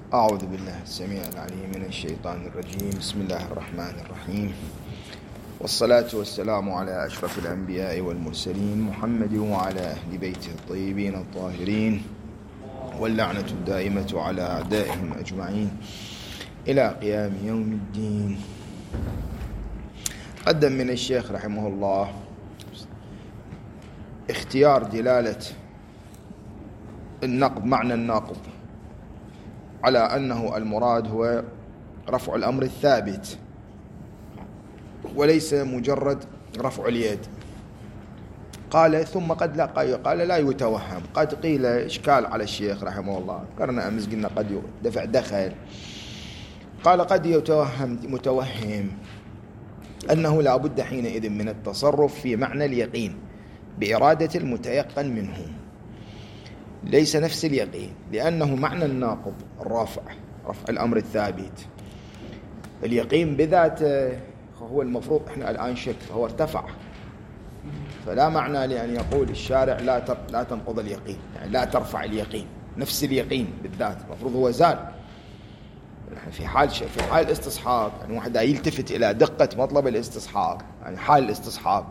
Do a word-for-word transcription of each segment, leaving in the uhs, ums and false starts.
أعوذ بالله السميع العليم من الشيطان الرجيم. بسم الله الرحمن الرحيم، والصلاة والسلام على أشرف الأنبياء والمرسلين محمد وعلى أهل بيته الطيبين الطاهرين، واللعنة الدائمة على أعدائهم أجمعين إلى قيام يوم الدين. قدم من الشيخ رحمه الله اختيار دلالة النقض، معنى الناقض، على أنه المراد هو رفع الأمر الثابت وليس مجرد رفع اليد. قال ثم قد لا قال لا يتوهم. قد قيل إشكال على الشيخ رحمه الله، ذكرنا أمس قلنا قد دفع دخل. قال قد يتوهم متوهم أنه لا بد حينئذ من التصرف في معنى اليقين بإرادة المتيقن منه، ليس نفس اليقين، لأنه معنى الناقض الرافع، رفع الأمر الثابت. اليقين بذاته هو المفروض إحنا الآن شك، فهو ارتفع، فلا معنى لأن يقول الشارع لا لا تنقض اليقين، يعني لا ترفع اليقين. نفس اليقين بالذات المفروض هو زال. في حال في حال الاستصحاب، يعني واحد يلتفت إلى دقة مطلب الاستصحاب، يعني حال الاستصحاب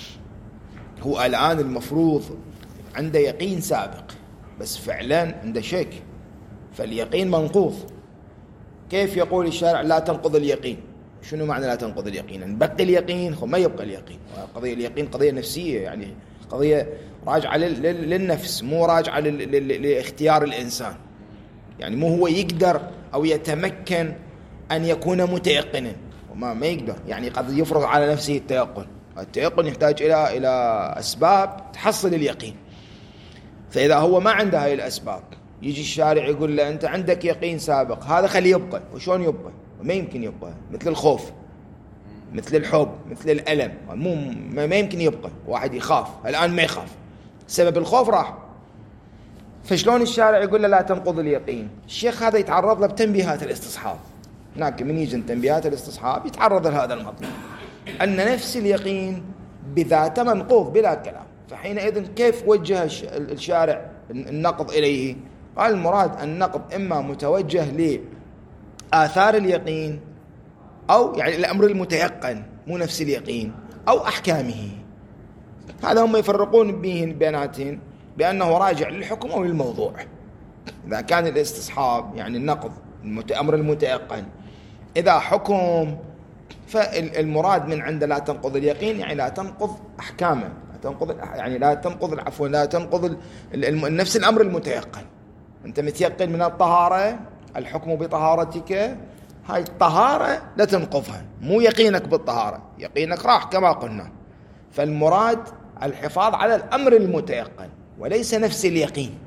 هو الآن المفروض عنده يقين سابق بس فعلا عنده شك، فاليقين منقوض. كيف يقول الشارع لا تنقض اليقين؟ شنو معنى لا تنقض اليقين؟ نبقي اليقين؟ ما يبقى اليقين. قضية اليقين قضية نفسية، يعني قضية راجعة للنفس، مو راجعة لاختيار الإنسان. يعني مو هو يقدر أو يتمكن أن يكون متيقنا، وما ما يقدر. يعني قد يفرض على نفسه التيقن. التيقن يحتاج إلى إلى أسباب تحصل اليقين. فإذا هو ما عنده هاي الأسباب، يجي الشارع يقول له أنت عندك يقين سابق، هذا خليه يبقى. وشون يبقى؟ ما يمكن يبقى. مثل الخوف، مثل الحب، مثل الألم، مو ما يمكن يبقى. واحد يخاف الآن ما يخاف، سبب الخوف راح. فشلون الشارع يقول له لا تنقض اليقين؟ الشيخ هذا يتعرض له بتنبيهات الاستصحاب. هناك من يجي تنبيهات الاستصحاب يتعرض لهذا المطلب، أن نفس اليقين بذاته منقوض بلا كلام. فحينئذ كيف وجه الشارع النقض إليه؟ قال المراد النقض إما متوجه لآثار اليقين، أو يعني الأمر المتيقن مو نفس اليقين، أو أحكامه. هذا هم يفرقون به بيناتهم بأنه راجع للحكم أو للموضوع. إذا كان الاستصحاب يعني النقض الأمر المتيقن إذا حكم، فالمراد من عند لا تنقض اليقين يعني لا تنقض أحكامه، تنقض يعني لا تنقض العفو، لا تنقض نفس الأمر المتيقن. أنت متيقن من الطهارة، الحكم بطهارتك، هاي الطهارة لا تنقضها، مو يقينك بالطهارة، يقينك راح كما قلنا. فالمراد الحفاظ على الأمر المتيقن وليس نفس اليقين.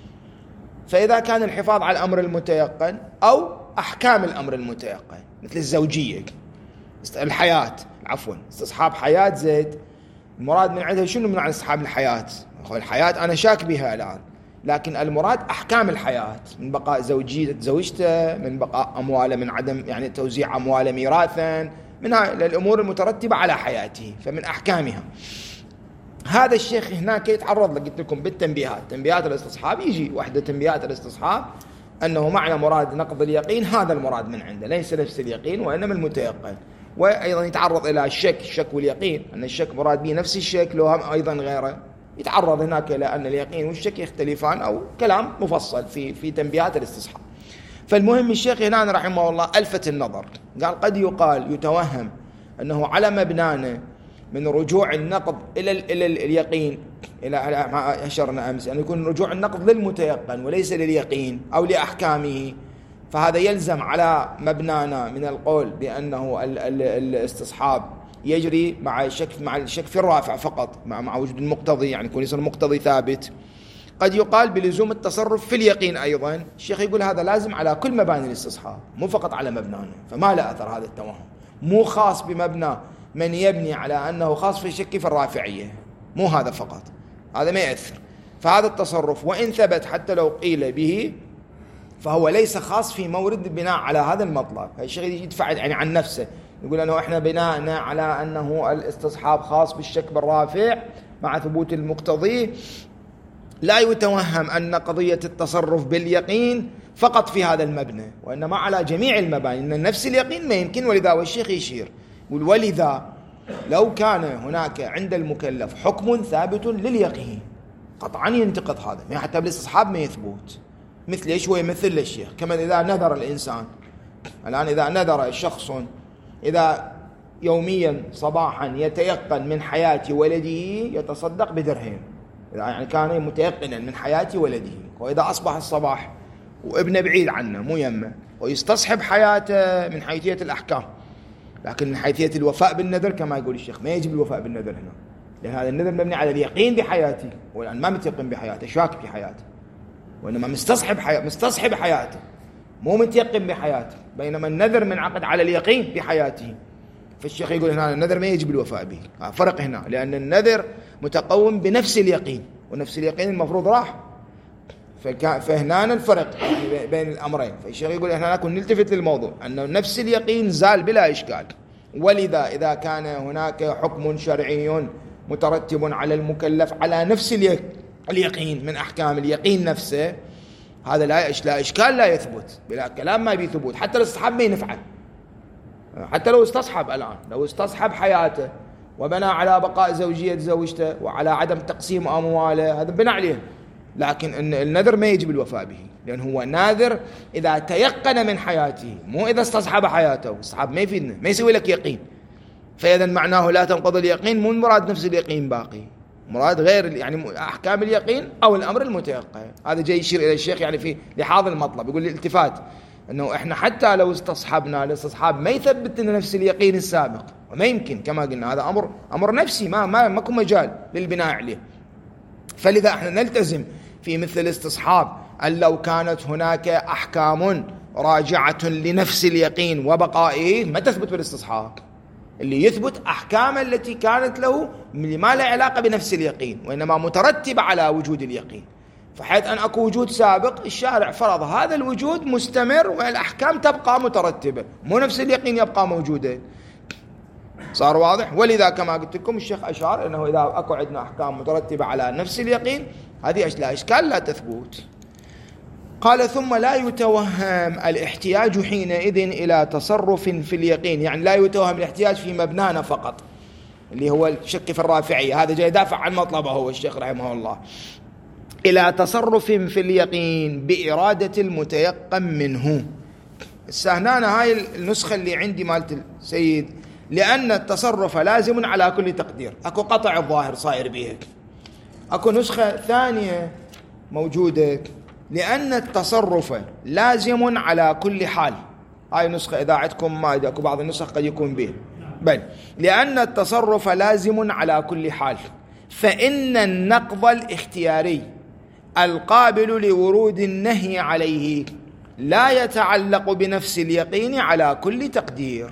فإذا كان الحفاظ على الأمر المتيقن أو أحكام الأمر المتيقن، مثل الزوجية، الحياة، عفوا استصحاب حياة زيد، المراد من عندها شنو من عن استصحاب الحياة؟ الحياة أنا شاك بها الآن، لكن المراد أحكام الحياة، من بقاء زوجية زوجته، من بقاء أمواله، من عدم يعني توزيع أمواله ميراثا، من الأمور المترتبة على حياته، فمن أحكامها. هذا الشيخ هناك يتعرض، قلت لكم بالتنبيهات، تنبيهات الاستصحاب. يجي واحدة تنبيهات الاستصحاب أنه معنى مراد نقض اليقين هذا المراد من عنده، ليس نفس اليقين وإنما المتيقن. وأيضا يتعرض إلى الشك، الشك واليقين، أن الشك مراد به نفس الشك لو هم أيضا غيره. يتعرض هناك إلى أن اليقين والشك يختلفان، أو كلام مفصل في في تنبيهات الاستصحاب. فالمهم الشيخ هنا رحمه الله ألفت النظر، قال قد يقال يتوهم أنه على مبنانه من رجوع النقض إلى إلى اليقين، إلى ما أشرنا أمس، أن يكون رجوع النقض للمتيقن وليس لليقين أو لأحكامه. فهذا يلزم على مبنانا من القول بأنه الاستصحاب يجري مع الشك مع الشك في الرافع فقط، مع مع وجود المقتضي، يعني يكون يصير مقتضي ثابت. قد يقال بلزوم التصرف في اليقين أيضا. الشيخ يقول هذا لازم على كل مباني الاستصحاب، مو فقط على مبنانا. فما لا أثر هذا التوهم، مو خاص بمبنى من يبني على أنه خاص في الشك في الرافعية، مو هذا فقط، هذا ما يأثر. فهذا التصرف وإن ثبت حتى لو قيل به، فهو ليس خاص في مورد البناء على هذا المطلب. الشيخ يدفع يعني عن نفسه، يقول أنه إحنا بناءنا على أنه الاستصحاب خاص بالشك بالرافع مع ثبوت المقتضي، لا يتوهم أن قضية التصرف باليقين فقط في هذا المبنى، وإنما على جميع المباني، إن نفس اليقين ما يمكن. ولذا والشيخ يشير يقول ولذا لو كان هناك عند المكلف حكم ثابت لليقين قطعا ينتقض هذا، يعني حتى بالاستصحاب ما يثبت. مثل ايش؟ هو يمثل للشيخ كما إذا نذر الإنسان الآن، إذا نذر شخص إذا يوميا صباحا يتيقن من حياة ولده يتصدق بدرهم، يعني كان متيقنا من حياة ولده، وإذا أصبح الصباح وابنه بعيد عنه مو يمه ويستصحب حياته من حيثية الأحكام، لكن من حيثية الوفاء بالنذر كما يقول الشيخ ما يجب الوفاء بالنذر هنا، لأن هذا النذر مبني على اليقين بحياته، والآن ما متيقن بحياته، شاك في حياته، وإنما مستصحب حياته، مستصحب حياته مو متيقن بحياته، بينما النذر منعقد على اليقين بحياته. فالشيخ يقول هنا النذر ما يجب الوفاء به، فرق هنا، لأن النذر متقوم بنفس اليقين، ونفس اليقين المفروض راح، فهنا الفرق بين الأمرين. فالشيخ يقول هنا نكون نلتفت للموضوع أنه نفس اليقين زال بلا إشكال. ولذا إذا كان هناك حكم شرعي مترتب على المكلف على نفس اليقين من أحكام اليقين نفسه، هذا لا لا إشكال، لا يثبت بلا كلام، ما بيثبت. حتى الاستصحاب ما ينفعل، حتى لو استصحب الآن، لو استصحب حياته وبنى على بقاء زوجية زوجته وعلى عدم تقسيم أمواله، هذا بنى عليه، لكن النذر ما يجب الوفاء به، لأن هو ناذر إذا تيقن من حياته، مو إذا استصحب حياته. استصحاب ما يفيدنا، ما يسوي لك يقين، فإذا معناه لا تنقض اليقين، مو مراد نفس اليقين باقي، مراد غير يعني أحكام اليقين أو الأمر المتيقن. هذا جاي يشير إلى الشيخ يعني في لحاظ المطلب، يقول الالتفات أنه إحنا حتى لو استصحبنا، الاستصحاب ما يثبت لنا نفس اليقين السابق، وما يمكن كما قلنا، هذا أمر أمر نفسي، ما ما ماكو مجال للبناء عليه. فلذا احنا نلتزم في مثل الاستصحاب أن لو كانت هناك أحكام راجعة لنفس اليقين وبقائه ما تثبت بالاستصحاب، اللي يثبت أحكام التي كانت له ما لا علاقة بنفس اليقين، وإنما مترتبة على وجود اليقين، فحيث أن أكو وجود سابق الشارع فرض هذا الوجود مستمر والأحكام تبقى مترتبة، مو نفس اليقين يبقى موجودا. صار واضح؟ ولذا كما قلت لكم الشيخ أشار أنه إذا أكو عندنا أحكام مترتبة على نفس اليقين هذه لا إشكال، لا تثبت. قال ثم لا يتوهم الاحتياج حينئذ إلى تصرف في اليقين، يعني لا يتوهم الاحتياج في مبنانا فقط اللي هو الشك في الرافعية، هذا جاي يدافع عن مطلبه هو الشيخ رحمه الله، إلى تصرف في اليقين بإرادة المتيقن منه. السهنانة هاي النسخة اللي عندي مالت السيد، لأن التصرف لازم على كل تقدير، أكو قطع الظاهر صاير بيه. أكو نسخة ثانية موجودة، لأن التصرف لازم على كل حال، هاي نسخة إذا عندكم ما أكو بعض النسخ قد يكون به، بل لأن التصرف لازم على كل حال، فإن النقض الاختياري القابل لورود النهي عليه لا يتعلق بنفس اليقين على كل تقدير.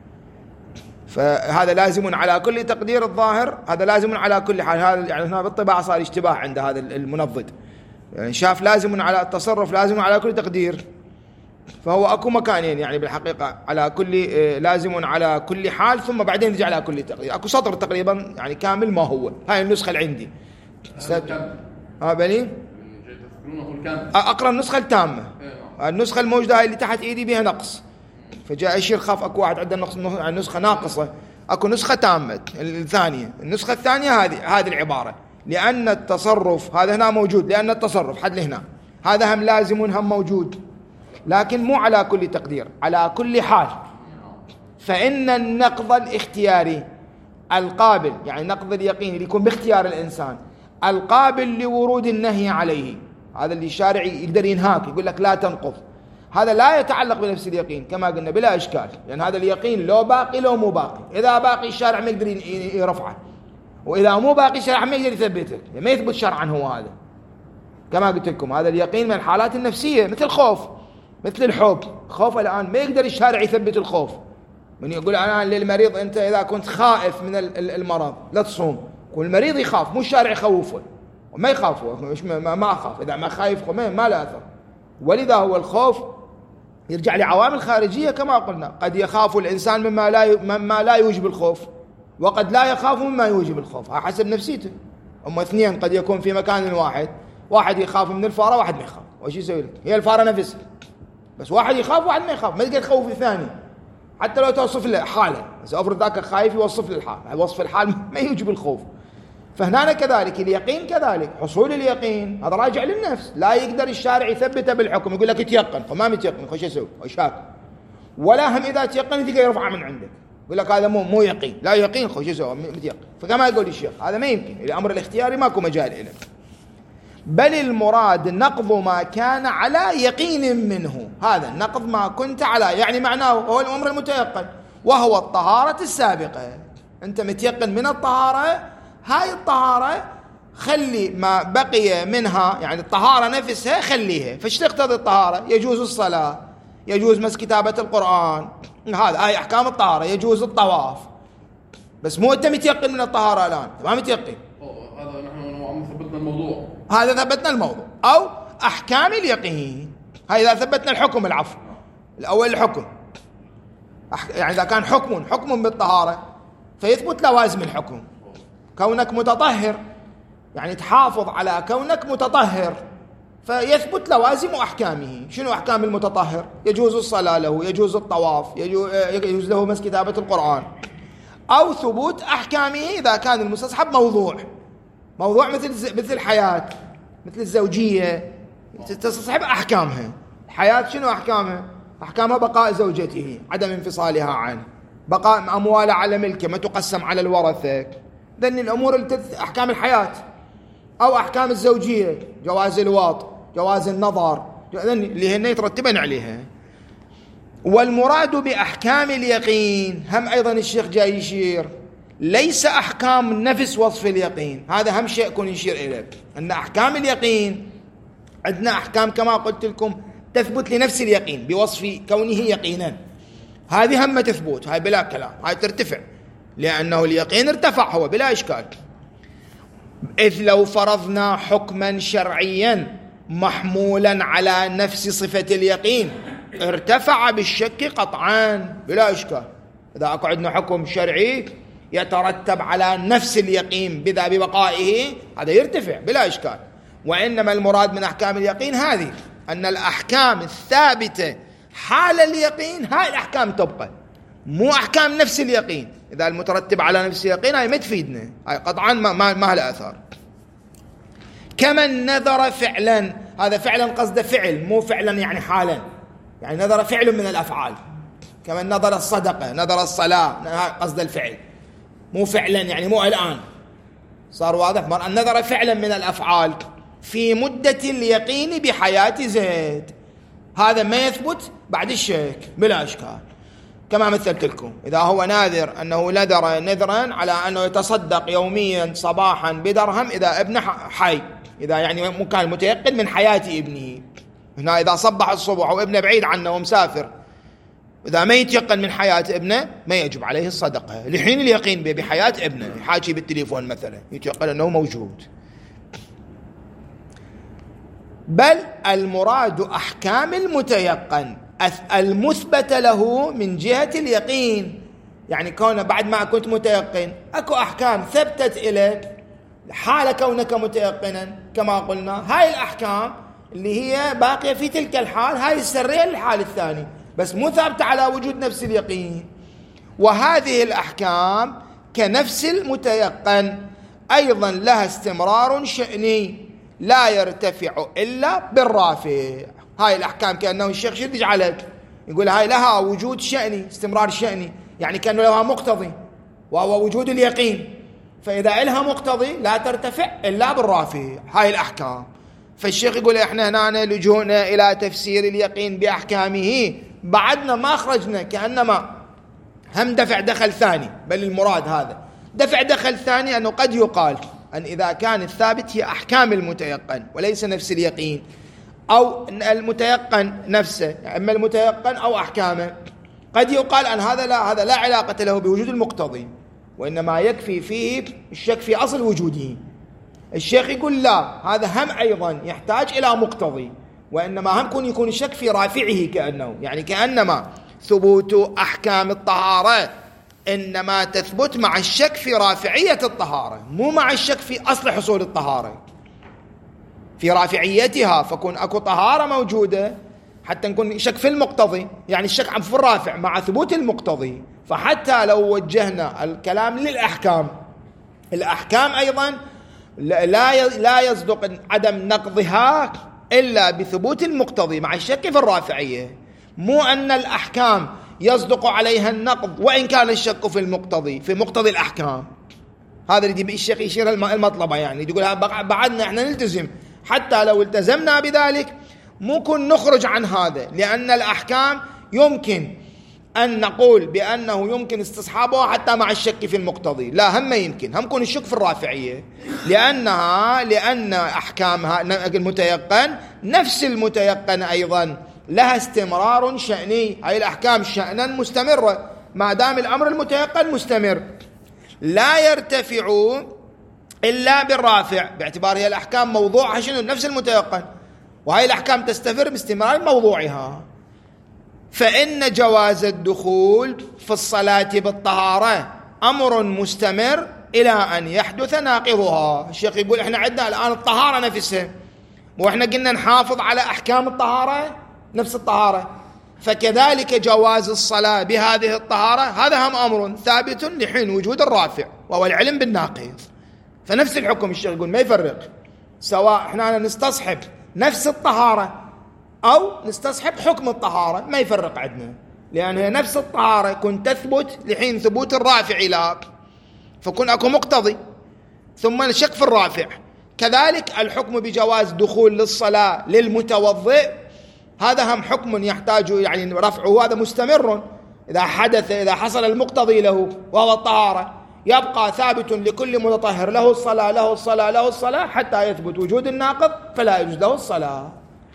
فهذا لازم على كل تقدير الظاهر، هذا لازم على كل حال، هذا يعني هنا بالطباعة صار اشتباه عند هذا المنضد، يعني شاف لازم على التصرف لازم على كل تقدير، فهو أكو مكانين يعني بالحقيقة على كل لازم على كل حال، ثم بعدين يجي على كل تقدير، أكو سطر تقريبا يعني كامل ما هو. هاي النسخة اللي عندي ها بني أقرأ النسخة التامة، النسخة الموجودة هاي اللي تحت إيدي بها نقص، فجاء يشير خاف أكو واحد عنده نقص نسخة ناقصة، أكو نسخة تامة الثانية. النسخة الثانية هذه هذه العبارة، لأن التصرف هذا هنا موجود، لأن التصرف حد لهنا هذا هم لازم هم موجود، لكن مو على كل تقدير، على كل حال. فإن النقض الاختياري القابل، يعني نقض اليقين اللي يكون باختيار الإنسان القابل لورود النهي عليه، هذا اللي الشارع يقدر ينهاك يقول لك لا تنقض، هذا لا يتعلق بنفس اليقين كما قلنا بلا إشكال، لأن هذا اليقين لو باقي لو مو باقي، إذا باقي الشارع ما يقدر يرفعه، وإذا مو باقي الشارع ما يقدر يثبته، ما يثبت شرعا هو هذا. كما قلت لكم هذا اليقين من الحالات النفسية، مثل الخوف، مثل الحب. خوف الآن ما يقدر الشارع يثبت الخوف، من يقول أنا للمريض أنت إذا كنت خائف من المرض لا تصوم، والمريض يخاف مو الشارع يخوفه، وما يخافه، مش ما, ما أخاف، إذا ما خايف ما, ما له أثر. ولذا هو الخوف يرجع لعوامل خارجية كما قلنا، قد يخاف الإنسان مما لا مما لا يوجب الخوف، وقد لا يخاف مما يوجب الخوف، حسب نفسيته. أما اثنين قد يكون في مكان واحد، واحد يخاف من الفارة واحد ما يخاف، وش يسوي لك؟ هي الفارة نفسها، بس واحد يخاف واحد ما يخاف، ما تقدر تخوف الثاني حتى لو توصف له حاله. بس افرض ذاك خايف يوصف له الحال، وصف الحال ما يوجب الخوف. فهنا كذلك اليقين كذلك، حصول اليقين هذا راجع للنفس، لا يقدر الشارع يثبته بالحكم، يقول لك اتيقن، فما متيقن خش اسوي وشاك، ولا هم اذا تيقن تلقى يرفع من عندك، يقول لك هذا مو مو يقين، لا يقين خش اسوي متيقن. فكما يقول الشيخ هذا ما يمكن، الامر الاختياري ماكو مجال له، بل المراد نقض ما كان على يقين منه. هذا النقض ما كنت على، يعني معناه هو الامر المتيقن، وهو الطهارة السابقة. انت متيقن من الطهارة، هاي الطهارة خلي ما بقي منها، يعني الطهارة نفسها خليها. فايش تقتضي الطهارة؟ يجوز الصلاة، يجوز مس كتابة القرآن، هذا هاي احكام الطهارة، يجوز الطواف. بس مو انت متيقن من الطهارة الان، ما متيقن، هذا نحن ثبتنا الموضوع، هذا ثبتنا الموضوع. او احكام اليقين، هاي اذا ثبتنا الحكم، العفو الاول الحكم، يعني اذا كان حكم حكم بالطهارة فيثبت لوازم الحكم، كونك متطهر يعني تحافظ على كونك متطهر، فيثبت لوازم أحكامه. شنو أحكام المتطهر؟ يجوز الصلاة له، يجوز الطواف، يجوز له مس كتابة القرآن. أو ثبوت أحكامه إذا كان المستصحب موضوع، موضوع مثل مثل الحياة، مثل الزوجية، تستصحب أحكامها. الحياة شنو أحكامها؟ أحكامها بقاء زوجته، عدم انفصالها عنه، بقاء أمواله على ملكه، ما تقسم على الورثة. ذن الأمور اللي أحكام الحياة. أو أحكام الزوجية، جواز الوط، جواز النظر، اللي هن يترتبن عليها. والمراد بأحكام اليقين هم أيضا الشيخ جاي يشير، ليس أحكام نفس وصف اليقين، هذا هم شيء يكون يشير إليه، أن أحكام اليقين عندنا أحكام كما قلت لكم تثبت لنفس اليقين بوصف كونه يقينا، هذه هم تثبت، هاي بلا كلام، هاي ترتفع، لأنه اليقين ارتفع هو بلا إشكال. إذ لو فرضنا حكما شرعيا محمولا على نفس صفة اليقين ارتفع بالشك قطعا بلا إشكال. إذا أكو عندنا حكم شرعي يترتب على نفس اليقين بذا ببقائه، هذا يرتفع بلا إشكال. وإنما المراد من أحكام اليقين هذه، أن الأحكام الثابتة حال اليقين هاي الأحكام تبقى، مو أحكام نفس اليقين. إذا المترتب على نفس اليقين هاي ما تفيدنا، هاي قطعا ما, ما, ما لها أثار. كمن نذر فعلا، هذا فعلا قصده فعل مو فعلا يعني حالا، يعني نذر فعل من الأفعال. كمن نذر الصدقة، نذر الصلاة، قصد الفعل مو فعلا يعني مو الآن، صار واضح. مرة نذر فعلا من الأفعال في مدة اليقين بحياة زيد، هذا ما يثبت بعد الشك بلا إشكال. كما مثلت لكم، إذا هو ناذر أنه نذر نذرا على أنه يتصدق يوميا صباحا بدرهم إذا ابنه حي، إذا يعني كان متيقن من حياة ابنه. هنا إذا صبح الصبح وابنه بعيد عنه ومسافر، إذا ما يتيقن من حياة ابنه ما يجب عليه الصدقة لحين اليقين بحياة ابنه، يحاكي بالتليفون مثلا يتيقن أنه موجود. بل المراد أحكام المتيقن المثبت له من جهة اليقين، يعني كونه بعد ما كنت متيقن أكو أحكام ثبتت إليك حال كونك متيقنا، كما قلنا هاي الأحكام اللي هي باقية في تلك الحال، هاي السرية للحال الثاني، بس مو ثابتة على وجود نفس اليقين. وهذه الأحكام كنفس المتيقن أيضا لها استمرار شأني لا يرتفع إلا بالرافع. هاي الأحكام كأنه الشيخ شد يجعلها، يقول هاي لها وجود شأني، استمرار شأني، يعني كأنه لها مقتضي وهو وجود اليقين، فإذا لها مقتضي لا ترتفع إلا بالرافع هاي الأحكام. فالشيخ يقول إحنا هنا لجونا إلى تفسير اليقين بأحكامه، بعدنا ما خرجنا كأنما هم دفع دخل ثاني، بل المراد هذا دفع دخل ثاني، أنه قد يقال أن إذا كان الثابت هي أحكام المتيقن وليس نفس اليقين، أو المتيقن نفسه، أما المتيقن أو أحكامه، قد يقال أن هذا لا هذا لا علاقة له بوجود المقتضي، وإنما يكفي فيه الشك في أصل وجوده. الشيخ يقول لا، هذا هم أيضا يحتاج إلى مقتضي، وإنما هم يكون يكون الشك في رافعه، كأنه يعني كأنما ثبوت أحكام الطهارة إنما تثبت مع الشك في رافعية الطهارة، مو مع الشك في أصل حصول الطهارة. في رافعيتها، فكون أكو طهارة موجودة حتى نكون شك في المقتضي، يعني الشك في الرافع مع ثبوت المقتضي. فحتى لو وجهنا الكلام للأحكام، الأحكام أيضا لا لا يصدق عدم نقضها إلا بثبوت المقتضي مع الشك في الرافعية، مو أن الأحكام يصدق عليها النقض وإن كان الشك في المقتضي في مقتضي الأحكام. هذا اللي الشيخ يشير المطلبة، يعني يقول بعدنا احنا نلتزم، حتى لو التزمنا بذلك ممكن نخرج عن هذا، لأن الأحكام يمكن أن نقول بأنه يمكن استصحابها حتى مع الشك في المقتضي، لا هم يمكن هم كون الشك في الرافعية، لأنها لأن أحكامها المتيقن نفس المتيقن أيضا لها استمرار شأني، هاي الأحكام شأنا مستمرة ما دام الأمر المتيقن مستمر، لا يرتفع إلا بالرافع، باعتبار هي الأحكام موضوعها شنو نفس المتيقن، وهي الأحكام تستمر باستمرار موضوعها. فإن جواز الدخول في الصلاة بالطهارة أمر مستمر إلى أن يحدث ناقضها. الشيخ يقول إحنا عندنا الآن الطهارة نفسها، وإحنا قلنا نحافظ على أحكام الطهارة نفس الطهارة، فكذلك جواز الصلاة بهذه الطهارة هذا هم أمر ثابت لحين وجود الرافع وهو العلم بالناقض. فنفس الحكم الشيخ يقول ما يفرق، سواء إحنا نستصحب نفس الطهارة أو نستصحب حكم الطهارة ما يفرق عندنا، لأن هي نفس الطهارة كن تثبت لحين ثبوت الرافع لا، فكن أكو مقتضي ثم نشك في الرافع. كذلك الحكم بجواز دخول للصلاة للمتوضئ هذا هم حكم يحتاج يعني رفعه، هذا مستمر إذا حدث إذا حصل المقتضي له وهو الطهارة، يبقى ثابت لكل متطهر له الصلاة له الصلاة له الصلاة حتى يثبت وجود الناقض فلا يجوز له الصلاة.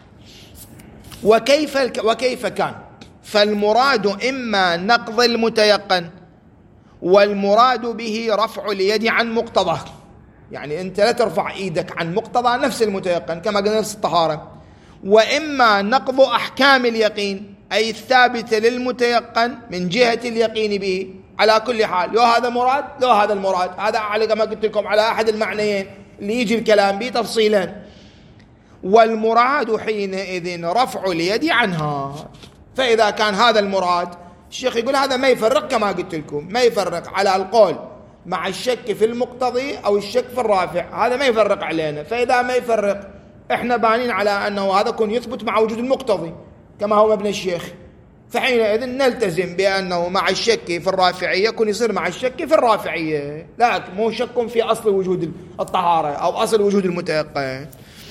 وكيف وكيف كان؟ فالمراد إما نقض المتيقن، والمراد به رفع اليد عن مقتضاه، يعني أنت لا ترفع إيدك عن مقتضى نفس المتيقن كما قلنا نفس الطهارة، وإما نقض أحكام اليقين أي الثابتة للمتيقن من جهة اليقين به. على كل حال لو هذا مراد لو هذا المراد، هذا على كما قلت لكم على أحد المعنيين اللي يجي الكلام به تفصيلا. والمراد حينئذ رفع اليد عنها. فإذا كان هذا المراد الشيخ يقول هذا ما يفرق كما قلت لكم، ما يفرق على القول مع الشك في المقتضي أو الشك في الرافع، هذا ما يفرق علينا. فإذا ما يفرق إحنا بانين على أنه هذا كن يثبت مع وجود المقتضي كما هو ابن الشيخ، فحينئذ نلتزم بأنه مع الشك في الرافعية كن يصير مع الشك في الرافعية، لكن مو شك في أصل وجود الطهارة أو أصل وجود المتيقن.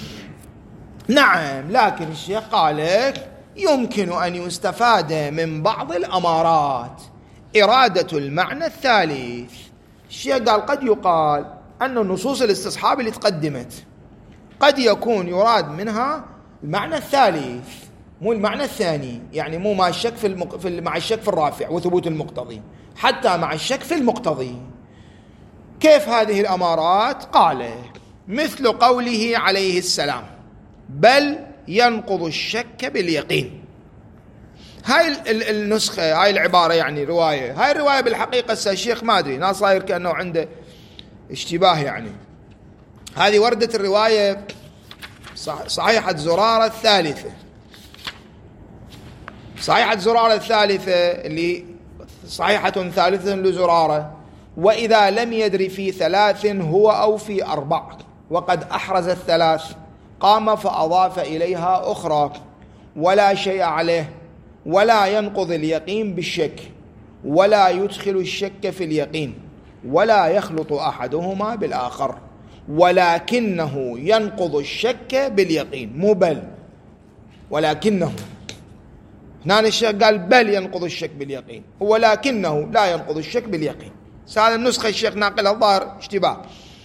نعم، لكن الشيخ قال يمكن أن يستفاد من بعض الأمارات إرادة المعنى الثالث. الشيخ قال قد يقال أن نصوص الاستصحاب اللي تقدمت قد يكون يراد منها المعنى الثالث مو المعنى الثاني، يعني مو مع الشك في, المق... في مع الشك في الرافع وثبوت المقتضي، حتى مع الشك في المقتضي. كيف هذه الأمارات؟ قال مثل قوله عليه السلام بل ينقض الشك باليقين. هاي النسخة هاي العبارة يعني رواية، هاي الرواية بالحقيقة الشيخ ما أدري ناس صاير كأنه عنده اشتباه، يعني هذه وردت الرواية صحيحة زرارة الثالثة، صحيحة زرارة الثالثة اللي صحيحة ثالثة لزرارة، وإذا لم يدري في ثلاث هو أو في أربع وقد أحرز الثلاث قام فأضاف إليها أخرى ولا شيء عليه، ولا ينقض اليقين بالشك ولا يدخل الشك في اليقين ولا يخلط أحدهما بالآخر، ولكنه ينقض الشك باليقين مو بل، ولكنه. هنا الشيخ قال بل ينقض الشك باليقين ولكنه لا ينقض الشك باليقين. هذا النسخة الشيخ ناقلها الظاهر اشتباه.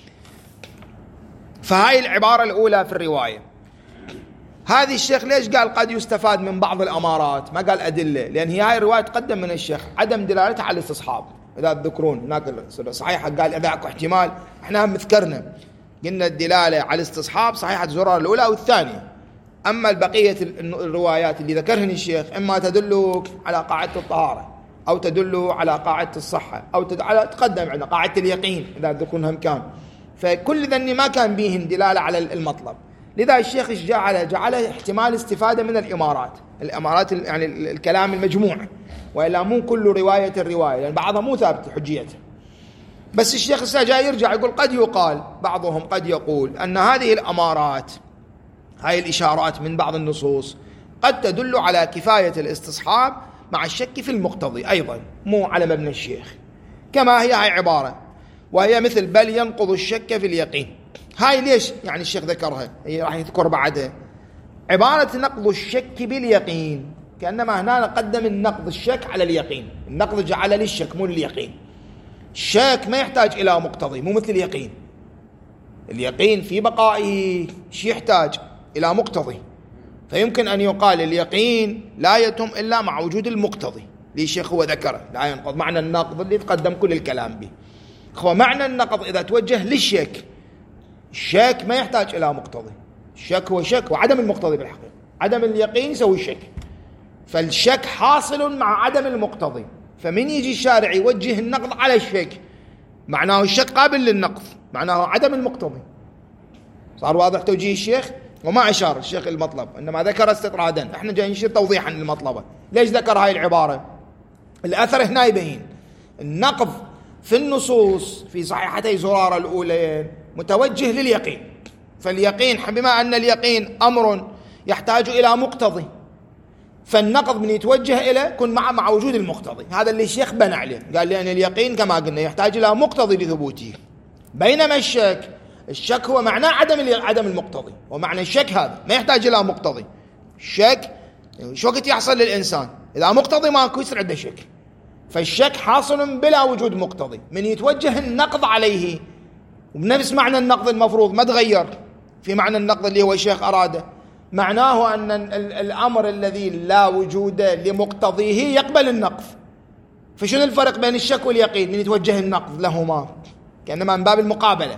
فهاي العبارة الأولى في الرواية. هذه الشيخ ليش قال قد يستفاد من بعض الأمارات ما قال أدلة؟ لأن هي هاي الرواية تقدم من الشيخ عدم دلالتها على الاستصحاب. إذا تذكرون هناك صحيحة قال إذا أكو احتمال، إحنا هم ذكرنا قلنا الدلالة على الاستصحاب صحيحة زرار الأولى والثانية، أما البقية الروايات اللي ذكرهن الشيخ إما تدل على قاعدة الطهارة أو تدل على قاعدة الصحة أو تدل على تقدم عندنا قاعدة اليقين إذا تذكرون هم كان، فكل ذني ما كان بيهن دلالة على المطلب. لذا الشيخ جعل جعل احتمال استفادة من الإمارات الإمارات يعني الكلام المجموع، وإلا مو كل رواية الرواية، لأن يعني بعضها مو ثابت حجيته. بس الشيخ جاي يرجع يقول قد يقال، بعضهم قد يقول أن هذه الأمارات، هاي الإشارات من بعض النصوص قد تدل على كفاية الاستصحاب مع الشك في المقتضي أيضا، مو على مبنى الشيخ، كما هي هاي عبارة، وهي مثل بل ينقض الشك في اليقين. هاي ليش يعني الشيخ ذكرها؟ هي راح يذكر بعدها عبارة نقض الشك باليقين، كأنما هنا قدم النقض الشك على اليقين. النقض جعل للشك مو لليقين. الشك ما يحتاج إلى مقتضي، مو مثل اليقين. اليقين في بقائه شي يحتاج إلى مقتضي، فيمكن أن يقال اليقين لا يتم إلا مع وجود المقتضي. لي الشيخ هو ذكره لا ينقض، معنى النقض اللي تقدم كل الكلام به. هو معنى النقض إذا توجه للشك، الشك ما يحتاج إلى مقتضي، الشك هو شك وعدم المقتضي بالحقيقة، عدم اليقين يسوي الشك، فالشك حاصل مع عدم المقتضي. فمن يجي الشارع يوجه النقض على الشك، معناه الشك قابل للنقض، معناه عدم المقتضي. صار واضح توجيه الشيخ؟ وما أشار الشيخ المطلب، إنما ذكر استطرادا. احنا جاي نشير توضيحا للمطلبة. ليش ذكر هاي العبارة؟ الأثر هنا يبين النقض في النصوص في صحيحتي زرارة الأولين متوجه لليقين، فاليقين بما أن اليقين أمر يحتاج إلى مقتضي، فالنقض من يتوجه إليه كن مع مع وجود المقتضي. هذا اللي الشيخ بنى عليه، قال لأن اليقين كما قلنا يحتاج إلى مقتضي لثبوته، بينما الشك الشك هو معناه عدم عدم المقتضي، ومعنى الشك هذا ما يحتاج إلى مقتضي. الشك شو وقت يحصل للإنسان؟ إذا مقتضي ماكو يصير عنده شك، فالشك حاصل بلا وجود مقتضي. من يتوجه النقض عليه وبنفس معنى النقض المفروض ما تغير في معنى النقض اللي هو الشيخ أراده، معناه أن الأمر الذي لا وجود لمقتضيه يقبل النقض. فشنو الفرق بين الشك واليقين؟ من يتوجه النقض لهما كأنما من باب المقابلة.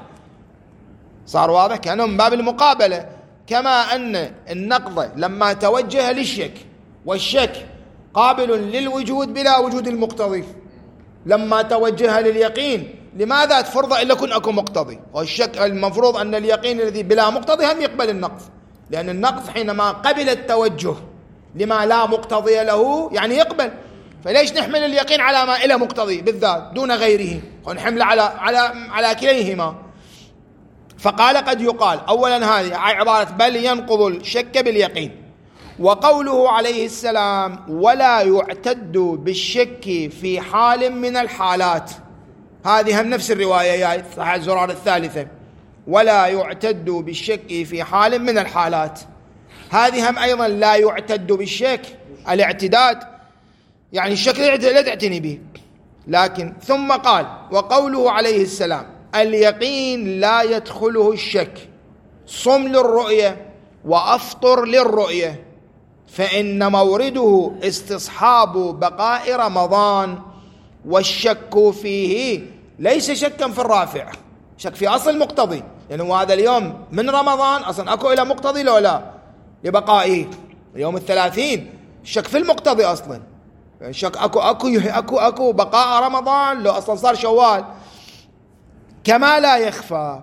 صار واضح؟ كأنه من باب المقابلة، كما أن النقض لما توجه للشك، والشك قابل للوجود بلا وجود المقتضي، لما توجه لليقين لماذا تفرض إلا كن أكو مقتضي؟ والشك المفروض أن اليقين الذي بلا مقتضي هم يقبل النقض، لأن النقض حينما قبل التوجه لما لا مقتضي له يعني يقبل. فليش نحمل اليقين على ما إلى مقتضي بالذات دون غيره، ونحمل على على على كليهما؟ فقال قد يقال أولا هذه عبارة بل ينقض الشك باليقين، وقوله عليه السلام ولا يعتد بالشك في حال من الحالات، هذه هم نفس الرواية يا صحيح الزرار الثالثة، ولا يعتد بالشك في حال من الحالات، هذه هم أيضا لا يعتد بالشك. الاعتداد يعني الشك لا تعتني به. لكن ثم قال وقوله عليه السلام اليقين لا يدخله الشك، صم للرؤية وأفطر للرؤية، فإن مورده استصحاب بقاء رمضان، والشك فيه ليس شكا في الرافع، شك في أصل مقتضي، لأنه يعني هذا اليوم من رمضان أصلا أكو إلى مقتضي لو لا لبقائه اليوم الثلاثين، الشك في المقتضي أصلا، شك أكو أكو أكو أكو بقاء رمضان لو أصلا صار شوال، كما لا يخفى.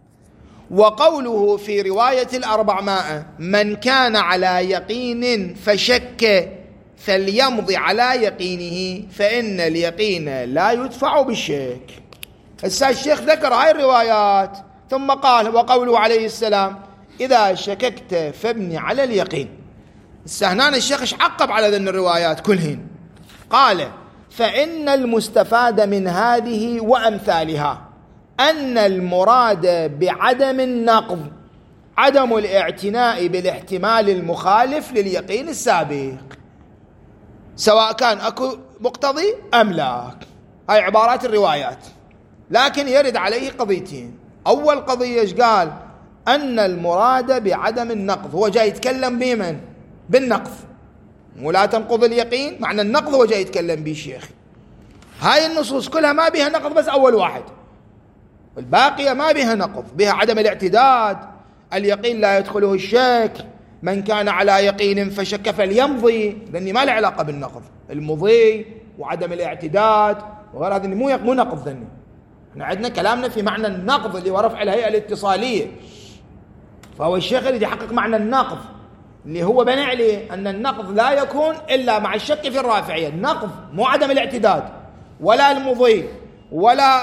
وقوله في رواية الأربعمائة من كان على يقين فشك فليمضي على يقينه فإن اليقين لا يدفع بالشك. هسه الشيخ ذكر هاي الروايات ثم قال وقوله عليه السلام إذا شككت فابني على اليقين. هسه هنا الشيخ عقب على ذن الروايات كلهن، قال فإن المستفاد من هذه وأمثالها أن المراد بعدم النقض عدم الاعتناء بالاحتمال المخالف لليقين السابق، سواء كان أكو مقتضي أم لا. هاي عبارات الروايات، لكن يرد عليه قضيتين. أول قضية إيش قال؟ أن المراد بعدم النقض، هو جاي يتكلم بمن؟ بالنقض، ولا تنقض اليقين معنى النقض هو جاي يتكلم به الشيخ. هاي النصوص كلها ما بها نقض، بس أول واحد، والباقية ما بها نقض، بها عدم الاعتداد، اليقين لا يدخله الشك، من كان على يقين فشك فليمضي، لأني ما له علاقة بالنقض، المضي وعدم الاعتداد وغير هذا مو مو نقض ذني. احنا عندنا كلامنا في معنى النقض اللي هو رفع الهيئة الاتصالية، فهو الشيخ اللي يحقق معنى النقض اللي هو بنى عليه أن النقض لا يكون إلا مع الشك في الرافعية. النقض مو عدم الاعتداد ولا المضي ولا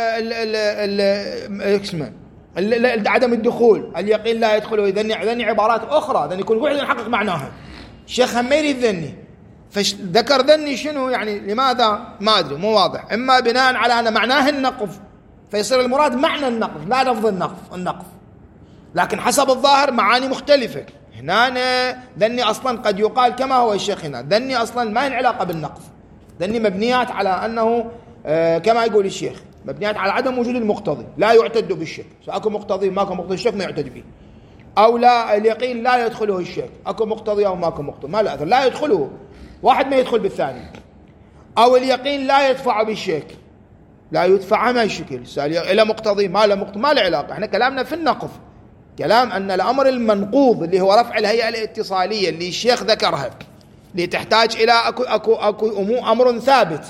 اسمه عدم الدخول، اليقين لا يدخله، ذني ذني عبارات أخرى، ذني يكون واحد يحقق معناها. الشيخ هم يريد ذني، فذكر ذني شنو يعني؟ لماذا؟ ما أدري، مو واضح. إما بناء على أن معناه النقض فيصير المراد معنى النقض لا لفظ النقض النقض، لكن حسب الظاهر معاني مختلفة. هنا ذني أصلا قد يقال كما هو الشيخ هنا، ذني أصلا ما له علاقة بالنقض، ذني مبنيات على أنه آه كما يقول الشيخ مبنيات على عدم وجود المقتضي، لا يعتد بالشك، اكو مقتضي ماكو مقتضي الشك ما يعتد به، او لا اليقين لا يدخله الشك، اكو مقتضي او ماكو مقتضي ما له اثر، لا يدخله، واحد ما يدخل بالثاني. او اليقين لا يدفع بالشك، لا يدفع ما الشكل الى مقتضي ما له مقتضي ما له علاقه. احنا كلامنا في النقض، كلام ان الامر المنقوض اللي هو رفع الهيئه الاتصاليه اللي الشيخ ذكرها اللي تحتاج الى اكو اكو اكو امر ثابت.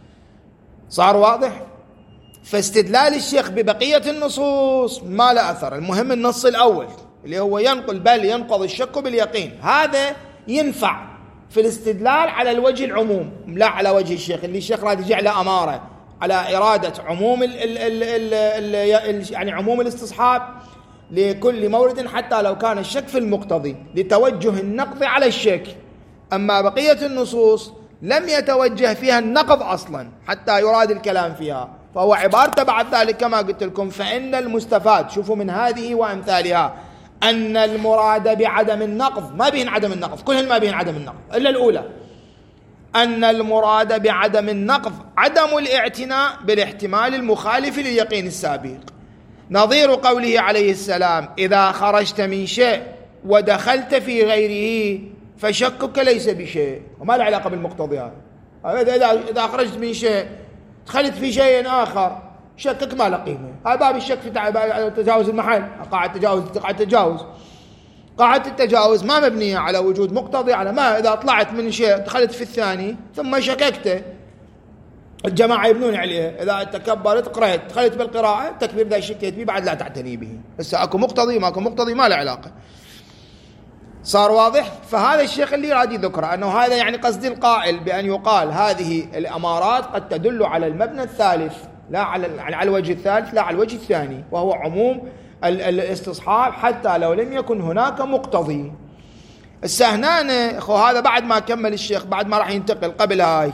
صار واضح؟ فاستدلال الشيخ ببقية النصوص ما له أثر، المهم النص الأول اللي هو ينقل بل ينقض الشك باليقين، هذا ينفع في الاستدلال على الوجه العموم لا على وجه الشيخ اللي الشيخ راد يجي على أمارة على إرادة عموم ال ال ال ال ال يعني عموم الاستصحاب لكل مورد حتى لو كان الشك في المقتضي لتوجه النقض على الشك. أما بقية النصوص لم يتوجه فيها النقض أصلا حتى يراد الكلام فيها، فهو عبارته بعد ذلك كما قلت لكم فإن المستفاد شوفوا من هذه وأمثالها أن المراد بعدم النقض ما بين عدم النقض، كلهن ما بين عدم النقض إلا الأولى، أن المراد بعدم النقض عدم الاعتناء بالاحتمال المخالف لليقين السابق، نظير قوله عليه السلام إذا خرجت من شيء ودخلت في غيره فشكك ليس بشيء، وما له علاقة بالمقتضيات. إذا خرجت من شيء دخلت في شيء آخر شكك ما له قيمة، هذا باب الشك في تجاوز المحل، قاعدة التجاوز قاعدة التجاوز قاعدة التجاوز ما مبنية على وجود مقتضي، على ما إذا طلعت من شيء دخلت في الثاني ثم شككت، الجماعة يبنون عليه إذا تكبرت قرأت دخلت بالقراءة التكبير ذا شكيت به بعد لا تعتني به، بس أكو مقتضي ماكو مقتضي ما له علاقة. صار واضح؟ فهذا الشيخ اللي راد يذكره أنه هذا يعني قصد القائل بأن يقال هذه الأمارات قد تدل على المبنى الثالث لا على على الوجه الثالث لا على الوجه الثاني، وهو عموم الاستصحاب حتى لو لم يكن هناك مقتضي. السهنان خو هذا بعد ما كمل الشيخ بعد ما راح ينتقل قبل هاي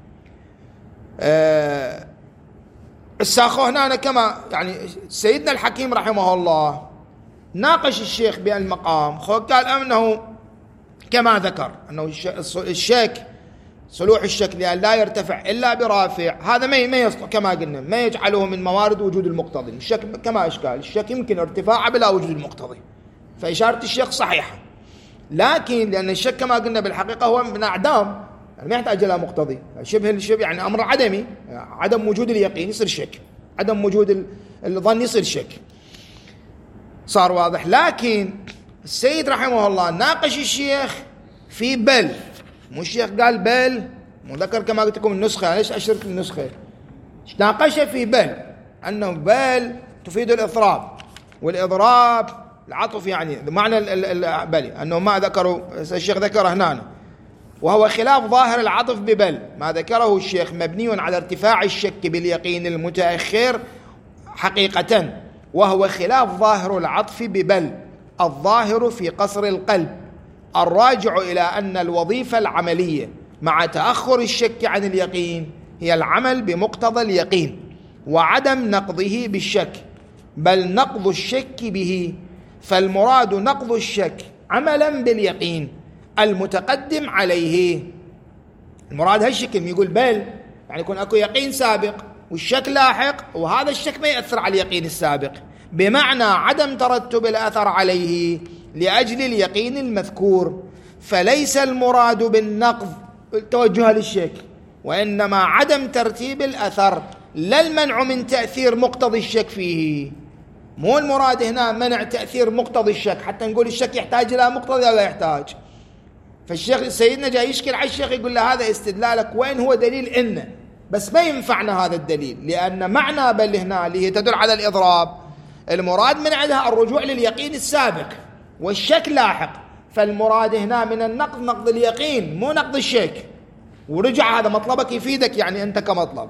أه الساخو هنا كما يعني سيدنا الحكيم رحمه الله ناقش الشيخ بالمقام، قال أنه كما ذكر أنه الشك صلوح الشك لا يرتفع إلا برافع، هذا ما ما يصلح كما قلنا ما يجعله من موارد وجود المقتضي. الشك كما إشكال الشك يمكن ارتفاعه بلا وجود المقتضي، فإشارة الشيخ صحيحة، لكن لأن الشك كما قلنا بالحقيقة هو من أعدام يعني ما يحتاج إلى مقتضي، شبه الشبه يعني أمر عدمي، عدم وجود اليقين يصير شك، عدم وجود الظن يصير شك. صار واضح؟ لكن السيد رحمه الله ناقش الشيخ في بل، مو الشيخ قال بل مذكر كما قلت لكم النسخة، ليش أشرت النسخة؟ ناقشه في بل أنه بل تفيد الإضراب، والإضراب العطف يعني معنى بل أنه ما ذكروا الشيخ ذكره هنا، وهو خلاف ظاهر العطف ببل، ما ذكره الشيخ مبني على ارتفاع الشك باليقين المتأخر حقيقة، وهو خلاف ظاهر العطف ببل الظاهر في قصر القلب الراجع إلى أن الوظيفة العملية مع تأخر الشك عن اليقين هي العمل بمقتضى اليقين وعدم نقضه بالشك، بل نقض الشك به، فالمراد نقض الشك عملا باليقين المتقدم عليه. المراد هالشكل يقول بل يعني يكون أكو يقين سابق والشك لاحق، وهذا الشك ما يأثر على اليقين السابق، بمعنى عدم ترتب الأثر عليه لأجل اليقين المذكور، فليس المراد بالنقض توجه للشك، وإنما عدم ترتيب الأثر لا المنع من تأثير مقتضي الشك فيه. مو المراد هنا منع تأثير مقتضي الشك حتى نقول الشك يحتاج إلى مقتضي ولا يحتاج. فالشيخ سيدنا جاي يشكل على الشيخ يقول له هذا استدلالك وين هو دليل إنه، بس ما ينفعنا هذا الدليل، لأن معنى بل هنا اللي هي تدل على الإضراب المراد من عندها الرجوع لليقين السابق والشك لاحق، فالمراد هنا من النقض نقض اليقين مو نقض الشك. ورجع هذا مطلبك يفيدك يعني أنت كمطلب.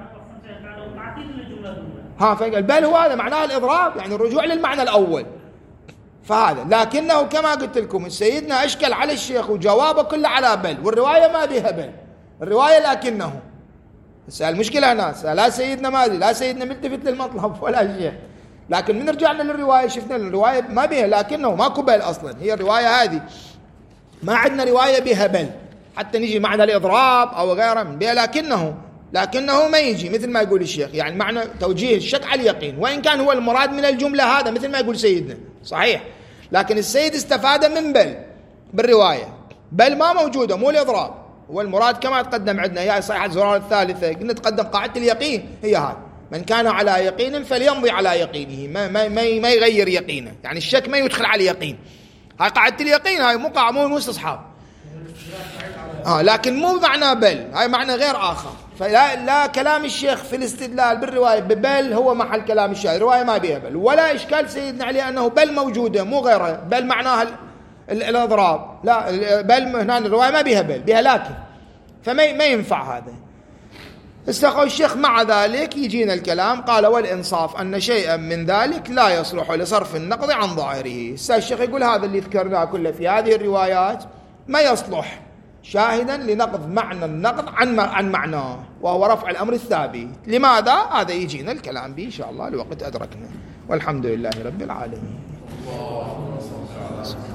ها فقال بل هو هذا معناه الإضراب، يعني الرجوع للمعنى الأول. فهذا لكنه كما قلت لكم سيدنا أشكل على الشيخ وجوابه كله على بل، والرواية ما بها بل، الرواية لكنه. المشكلة هنا لا سيدنا مادي لا سيدنا ملتفت للمطلب ولا شيء، لكن من رجعنا للرواية شفنا الرواية ما بها لكنه ماكو بل أصلا. هي الرواية هذه ما عندنا رواية بها بل حتى نجي معنى الإضراب أو غيره من بها، لكنه لكنه ما يجي مثل ما يقول الشيخ، يعني معنى توجيه الشك على اليقين، وإن كان هو المراد من الجملة هذا مثل ما يقول سيدنا صحيح، لكن السيد استفاد من بل بالرواية. بل ما موجودة مو الإضراب، هو المراد كما تقدم عندنا هي صحيحة الزرار الثالثة قلنا تقدم قاعدة اليقين هي هذا، من كان على يقين فليمضي على يقينه، ما ما ما, ما يغير يقينه، يعني الشك ما يدخل على اليقين. هاي قاعدة اليقين، هاي مو قاعدة مو مستصحاب. آه لكن مو معنى بل، هاي معنى غير آخر. فلا لا كلام الشيخ في الاستدلال بالرواية ببل هو محل كلام الشيخ، الرواية ما بها بل، ولا إشكال سيدنا عليه أنه بل موجودة مو غيرها، بل معناها الإضراب، لا بل هنا الرواية ما بها بل بها لكن، فما ما ينفع هذا. استقوا الشيخ مع ذلك يجينا الكلام قال والإنصاف أن شيئا من ذلك لا يصلح لصرف النقض عن ظاهره. الشيخ يقول هذا اللي ذكرناه كله في هذه الروايات ما يصلح شاهدا لنقض معنى النقض عن عن معناه، وهو رفع الأمر الثابت. لماذا؟ هذا يجينا الكلام به إن شاء الله الوقت أدركنا، والحمد لله رب العالمين.